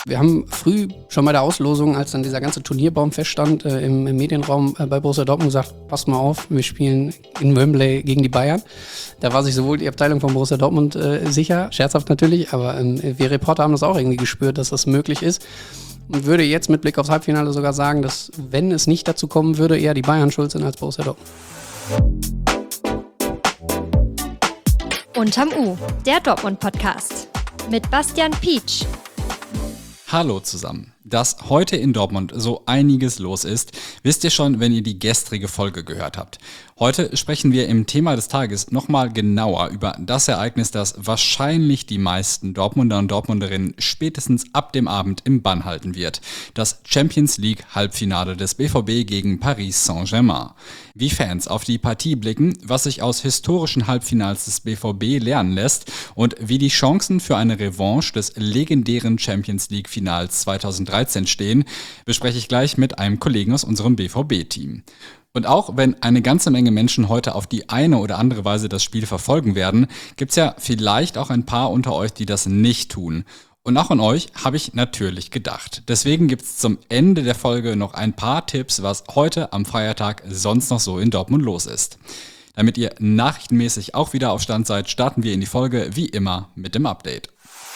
Wir haben früh schon bei der Auslosung, als dann dieser ganze Turnierbaum feststand, im Medienraum bei Borussia Dortmund gesagt, passt mal auf, wir spielen in Wembley gegen die Bayern. Da war sich sowohl die Abteilung von Borussia Dortmund sicher, scherzhaft natürlich, aber wir Reporter haben das auch irgendwie gespürt, dass das möglich ist. Und würde jetzt mit Blick aufs Halbfinale sogar sagen, dass, wenn es nicht dazu kommen würde, eher die Bayern schuld sind als Borussia Dortmund. Unterm U, der Dortmund-Podcast mit Bastian Pietsch. Hallo zusammen. Dass heute in Dortmund so einiges los ist, wisst ihr schon, wenn ihr die gestrige Folge gehört habt. Heute sprechen wir im Thema des Tages nochmal genauer über das Ereignis, das wahrscheinlich die meisten Dortmunder und Dortmunderinnen spätestens ab dem Abend im Bann halten wird. Das Champions League Halbfinale des BVB gegen Paris Saint-Germain. Wie Fans auf die Partie blicken, was sich aus historischen Halbfinals des BVB lernen lässt und wie die Chancen für eine Revanche des legendären Champions League Finals 2013 stehen, bespreche ich gleich mit einem Kollegen aus unserem BVB-Team. Und auch wenn eine ganze Menge Menschen heute auf die eine oder andere Weise das Spiel verfolgen werden, gibt es ja vielleicht auch ein paar unter euch, die das nicht tun. Und auch an euch habe ich natürlich gedacht. Deswegen gibt es zum Ende der Folge noch ein paar Tipps, was heute am Feiertag sonst noch so in Dortmund los ist. Damit ihr nachrichtenmäßig auch wieder auf Stand seid, starten wir in die Folge wie immer mit dem Update.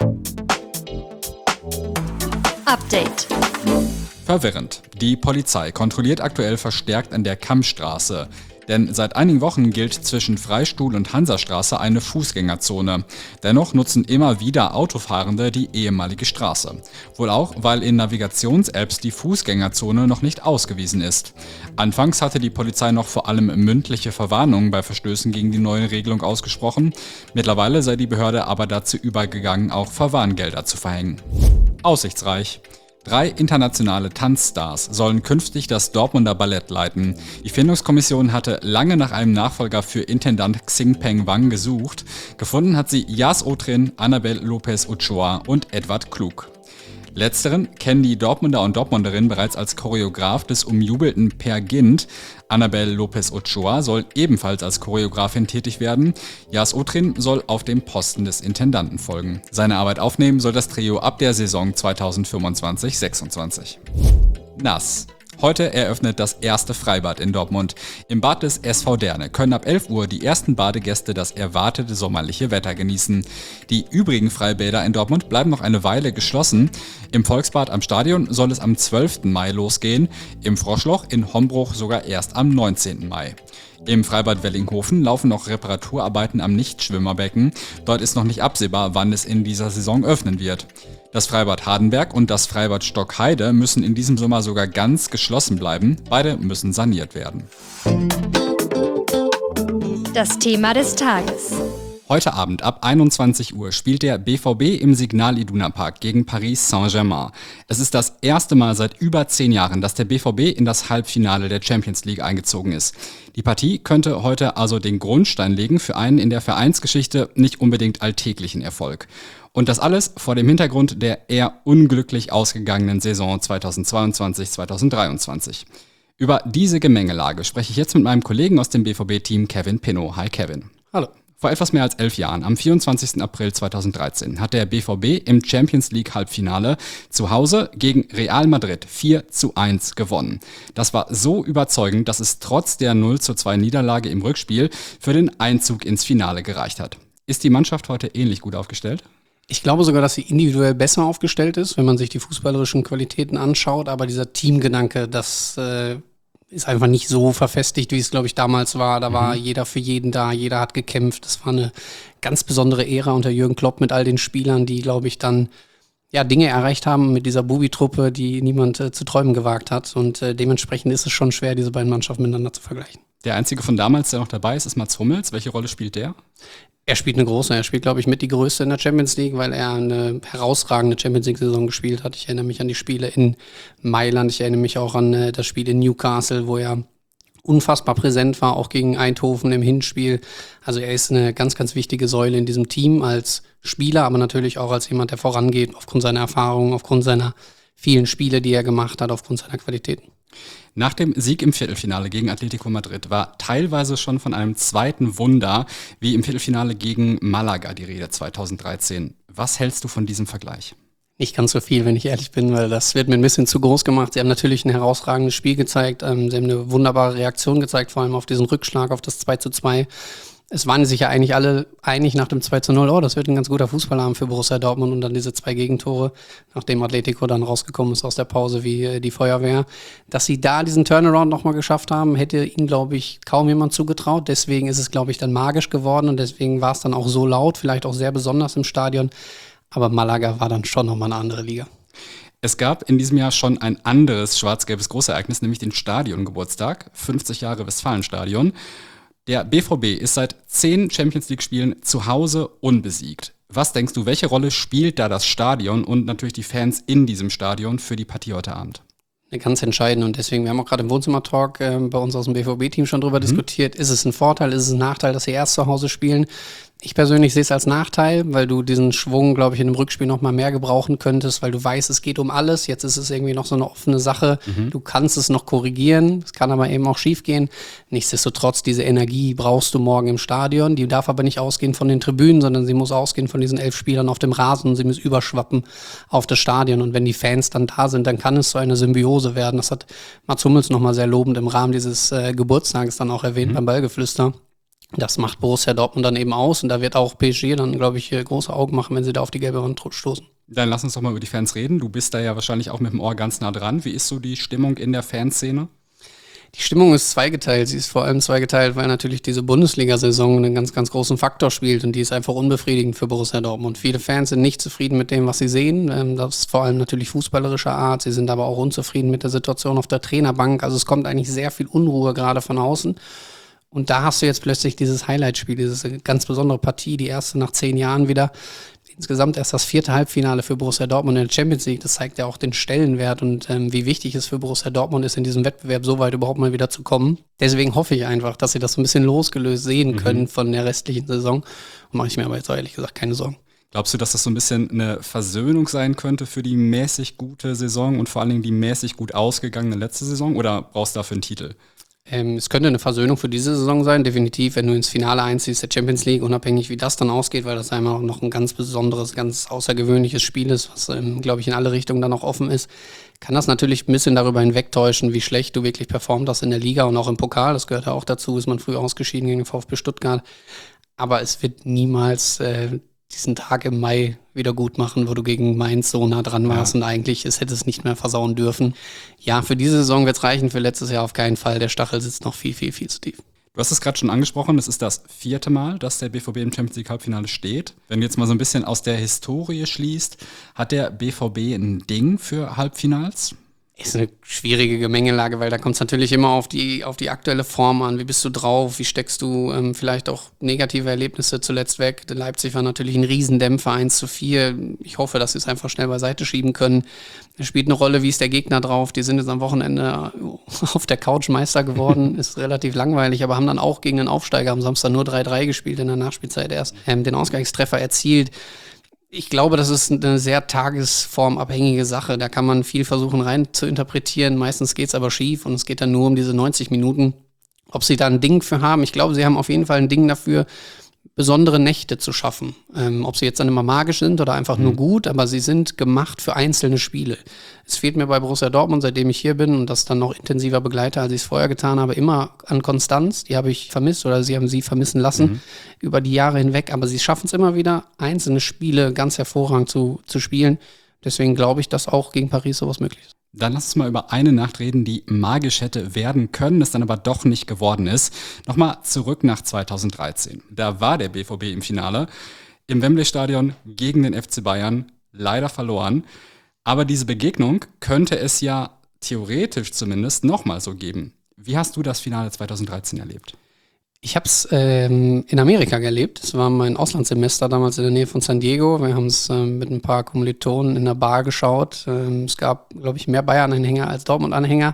Update. Verwirrend. Die Polizei kontrolliert aktuell verstärkt an der Kammstraße. Denn seit einigen Wochen gilt zwischen Freistuhl und Hansastraße eine Fußgängerzone. Dennoch nutzen immer wieder Autofahrende die ehemalige Straße. Wohl auch, weil in Navigations-Apps die Fußgängerzone noch nicht ausgewiesen ist. Anfangs hatte die Polizei noch vor allem mündliche Verwarnungen bei Verstößen gegen die neue Regelung ausgesprochen. Mittlerweile sei die Behörde aber dazu übergegangen, auch Verwarngelder zu verhängen. Aussichtsreich. 3 internationale Tanzstars sollen künftig das Dortmunder Ballett leiten. Die Findungskommission hatte lange nach einem Nachfolger für Intendant Xingpeng Wang gesucht. Gefunden hat sie Yas Otrin, Anabel Lopez Ochoa und Edward Klug. Letzteren kennen die Dortmunder und Dortmunderinnen bereits als Choreograf des umjubelten Per Gynt. Anabel Lopez Ochoa soll ebenfalls als Choreografin tätig werden. Yas Otrin soll auf dem Posten des Intendanten folgen. Seine Arbeit aufnehmen soll das Trio ab der Saison 2025/26. Nass. Heute eröffnet das erste Freibad in Dortmund. Im Bad des SV Derne können ab 11 Uhr die ersten Badegäste das erwartete sommerliche Wetter genießen. Die übrigen Freibäder in Dortmund bleiben noch eine Weile geschlossen. Im Volksbad am Stadion soll es am 12. Mai losgehen, im Froschloch in Hombruch sogar erst am 19. Mai. Im Freibad Wellinghofen laufen noch Reparaturarbeiten am Nichtschwimmerbecken. Dort ist noch nicht absehbar, wann es in dieser Saison öffnen wird. Das Freibad Hardenberg und das Freibad Stockheide müssen in diesem Sommer sogar ganz geschlossen bleiben. Beide müssen saniert werden. Das Thema des Tages. Heute Abend ab 21 Uhr spielt der BVB im Signal Iduna Park gegen Paris Saint-Germain. Es ist das erste Mal seit über 10 Jahren, dass der BVB in das Halbfinale der Champions League eingezogen ist. Die Partie könnte heute also den Grundstein legen für einen in der Vereinsgeschichte nicht unbedingt alltäglichen Erfolg. Und das alles vor dem Hintergrund der eher unglücklich ausgegangenen Saison 2022/2023. Über diese Gemengelage spreche ich jetzt mit meinem Kollegen aus dem BVB-Team Kevin Pinnow. Hi Kevin. Hallo. Vor etwas mehr als 11 Jahren, am 24. April 2013, hat der BVB im Champions League Halbfinale zu Hause gegen Real Madrid 4:1 gewonnen. Das war so überzeugend, dass es trotz der 0:2 Niederlage im Rückspiel für den Einzug ins Finale gereicht hat. Ist die Mannschaft heute ähnlich gut aufgestellt? Ich glaube sogar, dass sie individuell besser aufgestellt ist, wenn man sich die fußballerischen Qualitäten anschaut, aber dieser Teamgedanke, das ist einfach nicht so verfestigt, wie es, glaube ich, damals war. Da war jeder für jeden da, jeder hat gekämpft. Das war eine ganz besondere Ära unter Jürgen Klopp mit all den Spielern, die, glaube ich, dann Dinge erreicht haben mit dieser Bubi-Truppe, die niemand zu träumen gewagt hat. Und dementsprechend ist es schon schwer, diese beiden Mannschaften miteinander zu vergleichen. Der einzige von damals, der noch dabei ist, ist Mats Hummels. Welche Rolle spielt der? Er spielt eine große. Er spielt, glaube ich, mit die größte in der Champions League, weil er eine herausragende Champions League-Saison gespielt hat. Ich erinnere mich an die Spiele in Mailand. Ich erinnere mich auch an das Spiel in Newcastle, wo er unfassbar präsent war, auch gegen Eindhoven im Hinspiel. Also er ist eine ganz, ganz wichtige Säule in diesem Team als Spieler, aber natürlich auch als jemand, der vorangeht, aufgrund seiner Erfahrungen, aufgrund seiner vielen Spiele, die er gemacht hat, aufgrund seiner Qualitäten. Nach dem Sieg im Viertelfinale gegen Atletico Madrid war teilweise schon von einem zweiten Wunder wie im Viertelfinale gegen Malaga die Rede 2013. Was hältst du von diesem Vergleich? Nicht ganz so viel, wenn ich ehrlich bin, weil das wird mir ein bisschen zu groß gemacht. Sie haben natürlich ein herausragendes Spiel gezeigt. Sie haben eine wunderbare Reaktion gezeigt, vor allem auf diesen Rückschlag, auf das 2:2. Es waren sich ja eigentlich alle einig nach dem 2:0, oh, das wird ein ganz guter Fußballabend für Borussia Dortmund, und dann diese 2 Gegentore, nachdem Atletico dann rausgekommen ist aus der Pause wie die Feuerwehr. Dass sie da diesen Turnaround nochmal geschafft haben, hätte ihnen, glaube ich, kaum jemand zugetraut. Deswegen ist es, glaube ich, dann magisch geworden, und deswegen war es dann auch so laut, vielleicht auch sehr besonders im Stadion. Aber Malaga war dann schon nochmal eine andere Liga. Es gab in diesem Jahr schon ein anderes schwarz-gelbes Großereignis, nämlich den Stadiongeburtstag, 50 Jahre Westfalenstadion. Der BVB ist seit 10 Champions-League-Spielen zu Hause unbesiegt. Was denkst du, welche Rolle spielt da das Stadion und natürlich die Fans in diesem Stadion für die Partie heute Abend? Eine ganz entscheidende, und deswegen, wir haben auch gerade im Wohnzimmer-Talk bei uns aus dem BVB-Team schon drüber diskutiert, ist es ein Vorteil, ist es ein Nachteil, dass sie erst zu Hause spielen? Ich persönlich sehe es als Nachteil, weil du diesen Schwung, glaube ich, in dem Rückspiel noch mal mehr gebrauchen könntest, weil du weißt, es geht um alles. Jetzt ist es irgendwie noch so eine offene Sache. Du kannst es noch korrigieren, es kann aber eben auch schief gehen. Nichtsdestotrotz, diese Energie brauchst du morgen im Stadion. Die darf aber nicht ausgehen von den Tribünen, sondern sie muss ausgehen von diesen 11 Spielern auf dem Rasen, und sie muss überschwappen auf das Stadion. Und wenn die Fans dann da sind, dann kann es so eine Symbiose werden. Das hat Mats Hummels noch mal sehr lobend im Rahmen dieses Geburtstages dann auch erwähnt beim Ballgeflüster. Das macht Borussia Dortmund dann eben aus, und da wird auch PSG dann, glaube ich, große Augen machen, wenn sie da auf die gelbe Wand stoßen. Dann lass uns doch mal über die Fans reden. Du bist da ja wahrscheinlich auch mit dem Ohr ganz nah dran. Wie ist so die Stimmung in der Fanszene? Die Stimmung ist zweigeteilt. Sie ist vor allem zweigeteilt, weil natürlich diese Bundesliga-Saison einen ganz, ganz großen Faktor spielt, und die ist einfach unbefriedigend für Borussia Dortmund. Viele Fans sind nicht zufrieden mit dem, was sie sehen. Das ist vor allem natürlich fußballerischer Art. Sie sind aber auch unzufrieden mit der Situation auf der Trainerbank. Also es kommt eigentlich sehr viel Unruhe gerade von außen. Und da hast du jetzt plötzlich dieses Highlight-Spiel, diese ganz besondere Partie, die erste nach 10 Jahren wieder. Insgesamt erst das 4. Halbfinale für Borussia Dortmund in der Champions League. Das zeigt ja auch den Stellenwert und wie wichtig es für Borussia Dortmund ist, in diesem Wettbewerb so weit überhaupt mal wieder zu kommen. Deswegen hoffe ich einfach, dass sie das so ein bisschen losgelöst sehen können von der restlichen Saison. Und mache ich mir aber jetzt ehrlich gesagt keine Sorgen. Glaubst du, dass das so ein bisschen eine Versöhnung sein könnte für die mäßig gute Saison und vor allen Dingen die mäßig gut ausgegangene letzte Saison? Oder brauchst du dafür einen Titel? Es könnte eine Versöhnung für diese Saison sein, definitiv, wenn du ins Finale einziehst der Champions League, unabhängig wie das dann ausgeht, weil das einmal noch ein ganz besonderes, ganz außergewöhnliches Spiel ist, was, glaube ich, in alle Richtungen dann auch offen ist, kann das natürlich ein bisschen darüber hinwegtäuschen, wie schlecht du wirklich performt hast in der Liga und auch im Pokal. Das gehört ja auch dazu, ist man früh ausgeschieden gegen den VfB Stuttgart. Aber es wird niemals diesen Tag im Mai wieder gut machen, wo du gegen Mainz so nah dran warst und eigentlich hätte es nicht mehr versauen dürfen. Ja, für diese Saison wird es reichen, für letztes Jahr auf keinen Fall. Der Stachel sitzt noch viel, viel, viel zu tief. Du hast es gerade schon angesprochen, es ist das 4. Mal, dass der BVB im Champions League Halbfinale steht. Wenn du jetzt mal so ein bisschen aus der Historie schließt, hat der BVB ein Ding für Halbfinals? Ist eine schwierige Gemengelage, weil da kommt es natürlich immer auf die aktuelle Form an. Wie bist du drauf? Wie steckst du vielleicht auch negative Erlebnisse zuletzt weg? Leipzig war natürlich ein Riesendämpfer, 1:4. Ich hoffe, dass sie es einfach schnell beiseite schieben können. Es spielt eine Rolle, wie ist der Gegner drauf? Die sind jetzt am Wochenende auf der Couch Meister geworden. Ist relativ langweilig, aber haben dann auch gegen den Aufsteiger am Samstag nur 3:3 gespielt, in der Nachspielzeit erst den Ausgleichstreffer erzielt. Ich glaube, das ist eine sehr tagesformabhängige Sache. Da kann man viel versuchen rein zu interpretieren. Meistens geht es aber schief und es geht dann nur um diese 90 Minuten. Ob sie da ein Ding für haben? Ich glaube, sie haben auf jeden Fall ein Ding dafür, besondere Nächte zu schaffen. Ob sie jetzt dann immer magisch sind oder einfach nur gut, aber sie sind gemacht für einzelne Spiele. Es fehlt mir bei Borussia Dortmund, seitdem ich hier bin und das dann noch intensiver begleite, als ich es vorher getan habe, immer an Konstanz. Die habe ich vermisst oder sie haben sie vermissen lassen über die Jahre hinweg. Aber sie schaffen es immer wieder, einzelne Spiele ganz hervorragend zu spielen. Deswegen glaube ich, dass auch gegen Paris sowas möglich ist. Dann lass uns mal über eine Nacht reden, die magisch hätte werden können, es dann aber doch nicht geworden ist. Nochmal zurück nach 2013. Da war der BVB im Finale im Wembley-Stadion gegen den FC Bayern, leider verloren. Aber diese Begegnung könnte es ja theoretisch zumindest nochmal so geben. Wie hast du das Finale 2013 erlebt? Ich habe es in Amerika erlebt. Es war mein Auslandssemester damals in der Nähe von San Diego. Wir haben es mit ein paar Kommilitonen in einer Bar geschaut. Es gab, glaube ich, mehr Bayern-Anhänger als Dortmund-Anhänger.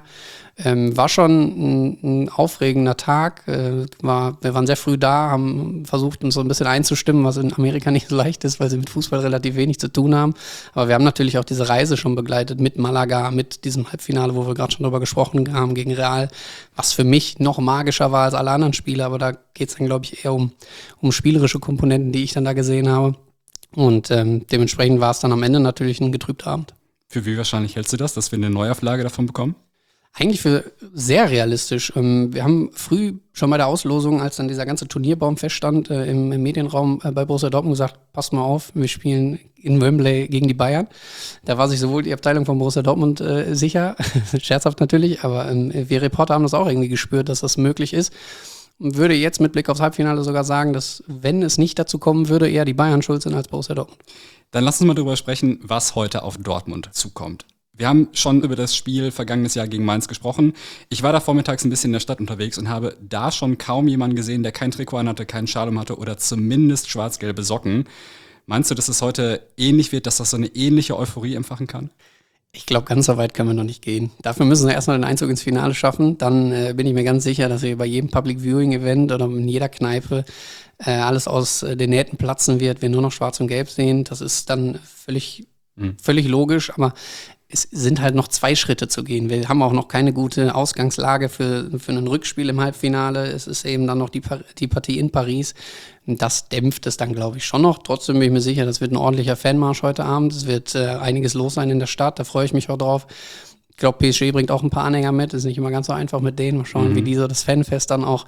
War schon ein aufregender Tag. Wir waren sehr früh da, haben versucht, uns so ein bisschen einzustimmen, was in Amerika nicht so leicht ist, weil sie mit Fußball relativ wenig zu tun haben. Aber wir haben natürlich auch diese Reise schon begleitet mit Malaga, mit diesem Halbfinale, wo wir gerade schon drüber gesprochen haben, gegen Real, was für mich noch magischer war als alle anderen Spiele. Aber da geht es dann, glaube ich, eher um spielerische Komponenten, die ich dann da gesehen habe. Und dementsprechend war es dann am Ende natürlich ein getrübter Abend. Für wie wahrscheinlich hältst du das, dass wir eine Neuauflage davon bekommen? Eigentlich für sehr realistisch. Wir haben früh schon bei der Auslosung, als dann dieser ganze Turnierbaum feststand, im Medienraum bei Borussia Dortmund gesagt, passt mal auf, wir spielen in Wembley gegen die Bayern. Da war sich sowohl die Abteilung von Borussia Dortmund sicher, scherzhaft natürlich, aber wir Reporter haben das auch irgendwie gespürt, dass das möglich ist. Und würde jetzt mit Blick aufs Halbfinale sogar sagen, dass, wenn es nicht dazu kommen würde, eher die Bayern schuld sind als Borussia Dortmund. Dann lass uns mal darüber sprechen, was heute auf Dortmund zukommt. Wir haben schon über das Spiel vergangenes Jahr gegen Mainz gesprochen. Ich war da vormittags ein bisschen in der Stadt unterwegs und habe da schon kaum jemanden gesehen, der kein Trikot anhatte, keinen Schal hatte oder zumindest schwarz-gelbe Socken. Meinst du, dass es heute ähnlich wird, dass das so eine ähnliche Euphorie empfachen kann? Ich glaube, ganz so weit können wir noch nicht gehen. Dafür müssen wir erstmal den Einzug ins Finale schaffen. Dann bin ich mir ganz sicher, dass wir bei jedem Public Viewing Event oder in jeder Kneipe alles aus den Nähten platzen wird, wir nur noch schwarz und gelb sehen. Das ist dann völlig logisch, aber es sind halt noch 2 Schritte zu gehen. Wir haben auch noch keine gute Ausgangslage für ein Rückspiel im Halbfinale. Es ist eben dann noch die Partie in Paris. Das dämpft es dann, glaube ich, schon noch. Trotzdem bin ich mir sicher, das wird ein ordentlicher Fanmarsch heute Abend. Es wird einiges los sein in der Stadt, da freue ich mich auch drauf. Ich glaube, PSG bringt auch ein paar Anhänger mit. Ist nicht immer ganz so einfach mit denen. Mal schauen, wie die so das Fanfest dann auch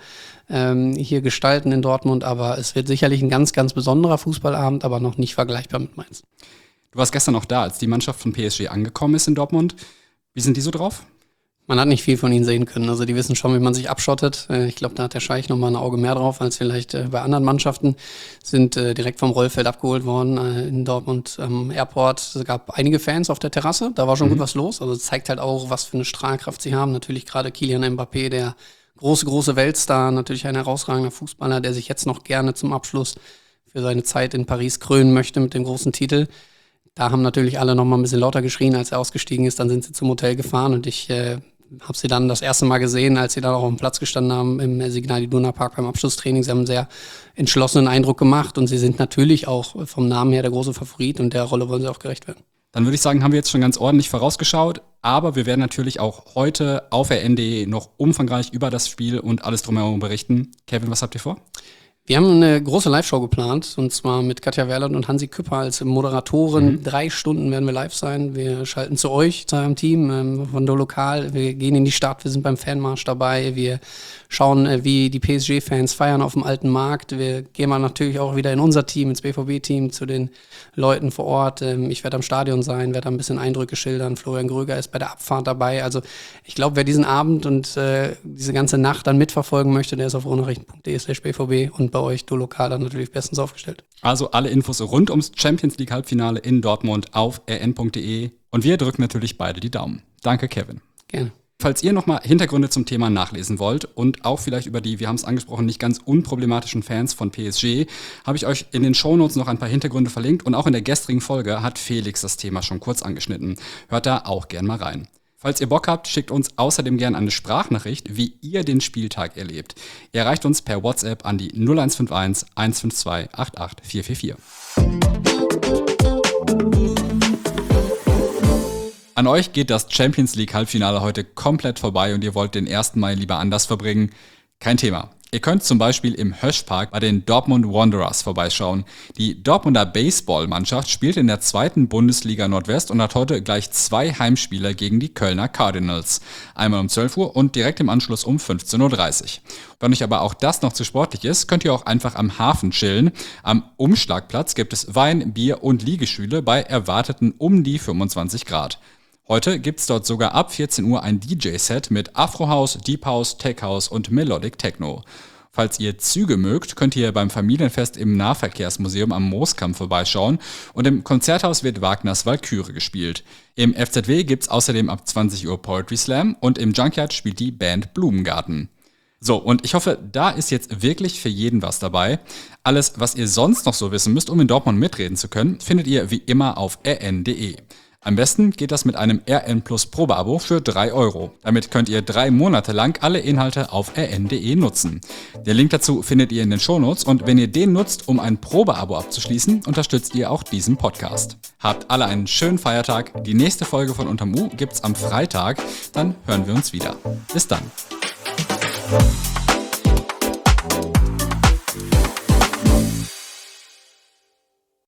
hier gestalten in Dortmund. Aber es wird sicherlich ein ganz, ganz besonderer Fußballabend, aber noch nicht vergleichbar mit Mainz. Du warst gestern noch da, als die Mannschaft von PSG angekommen ist in Dortmund. Wie sind die so drauf? Man hat nicht viel von ihnen sehen können. Also die wissen schon, wie man sich abschottet. Ich glaube, da hat der Scheich nochmal ein Auge mehr drauf als vielleicht bei anderen Mannschaften. Sind direkt vom Rollfeld abgeholt worden in Dortmund am Airport. Es gab einige Fans auf der Terrasse. Da war schon gut was los. Also es zeigt halt auch, was für eine Strahlkraft sie haben. Natürlich gerade Kylian Mbappé, der große Weltstar. Natürlich ein herausragender Fußballer, der sich jetzt noch gerne zum Abschluss für seine Zeit in Paris krönen möchte mit dem großen Titel. Da haben natürlich alle noch mal ein bisschen lauter geschrien, als er ausgestiegen ist. Dann sind sie zum Hotel gefahren und ich habe sie dann das erste Mal gesehen, als sie dann auch auf dem Platz gestanden haben im Signal Iduna Park beim Abschlusstraining. Sie haben einen sehr entschlossenen Eindruck gemacht und sie sind natürlich auch vom Namen her der große Favorit und der Rolle wollen sie auch gerecht werden. Dann würde ich sagen, haben wir jetzt schon ganz ordentlich vorausgeschaut, aber wir werden natürlich auch heute auf rn.de noch umfangreich über das Spiel und alles drumherum berichten. Kevin, was habt ihr vor? Wir haben eine große Live-Show geplant, und zwar mit Katja Werland und Hansi Küpper als Moderatoren. 3 Stunden werden wir live sein. Wir schalten zu euch, zu eurem Team von Dolokal. Wir gehen in die Stadt, wir sind beim Fanmarsch dabei. Wir schauen, wie die PSG-Fans feiern auf dem alten Markt. Wir gehen mal natürlich auch wieder in unser Team, ins BVB-Team, zu den Leuten vor Ort. Ich werde am Stadion sein, werde ein bisschen Eindrücke schildern. Florian Gröger ist bei der Abfahrt dabei. Also ich glaube, wer diesen Abend und diese ganze Nacht dann mitverfolgen möchte, der ist auf ruhrnachrichten.de/BVB und bei euch Dolokal dann natürlich bestens aufgestellt. Also alle Infos rund ums Champions League Halbfinale in Dortmund auf rn.de und wir drücken natürlich beide die Daumen. Danke, Kevin. Gerne. Falls ihr nochmal Hintergründe zum Thema nachlesen wollt und auch vielleicht über die, wir haben es angesprochen, nicht ganz unproblematischen Fans von PSG, habe ich euch in den Shownotes noch ein paar Hintergründe verlinkt und auch in der gestrigen Folge hat Felix das Thema schon kurz angeschnitten. Hört da auch gern mal rein. Falls ihr Bock habt, schickt uns außerdem gerne eine Sprachnachricht, wie ihr den Spieltag erlebt. Ihr erreicht uns per WhatsApp an die 0151 152 88444. An euch geht das Champions League Halbfinale heute komplett vorbei und ihr wollt den 1. Mai lieber anders verbringen. Kein Thema. Ihr könnt zum Beispiel im Höschpark bei den Dortmund Wanderers vorbeischauen. Die Dortmunder Baseballmannschaft spielt in der 2. Bundesliga Nordwest und hat heute gleich 2 Heimspiele gegen die Kölner Cardinals. Einmal um 12 Uhr und direkt im Anschluss um 15.30 Uhr. Wenn euch aber auch das noch zu sportlich ist, könnt ihr auch einfach am Hafen chillen. Am Umschlagplatz gibt es Wein, Bier und Liegestühle bei erwarteten um die 25 Grad. Heute gibt's dort sogar ab 14 Uhr ein DJ-Set mit Afro-House, Deep House, Tech House und Melodic Techno. Falls ihr Züge mögt, könnt ihr beim Familienfest im Nahverkehrsmuseum am Mooskamp vorbeischauen und im Konzerthaus wird Wagners Walküre gespielt. Im FZW gibt's außerdem ab 20 Uhr Poetry Slam und im Junkyard spielt die Band Blumengarten. So, und ich hoffe, da ist jetzt wirklich für jeden was dabei. Alles, was ihr sonst noch so wissen müsst, um in Dortmund mitreden zu können, findet ihr wie immer auf rn.de. Am besten geht das mit einem RN Plus Probeabo für 3 €. Damit könnt ihr 3 Monate lang alle Inhalte auf rn.de nutzen. Den Link dazu findet ihr in den Shownotes und wenn ihr den nutzt, um ein Probeabo abzuschließen, unterstützt ihr auch diesen Podcast. Habt alle einen schönen Feiertag. Die nächste Folge von Unterm U gibt's am Freitag. Dann hören wir uns wieder. Bis dann.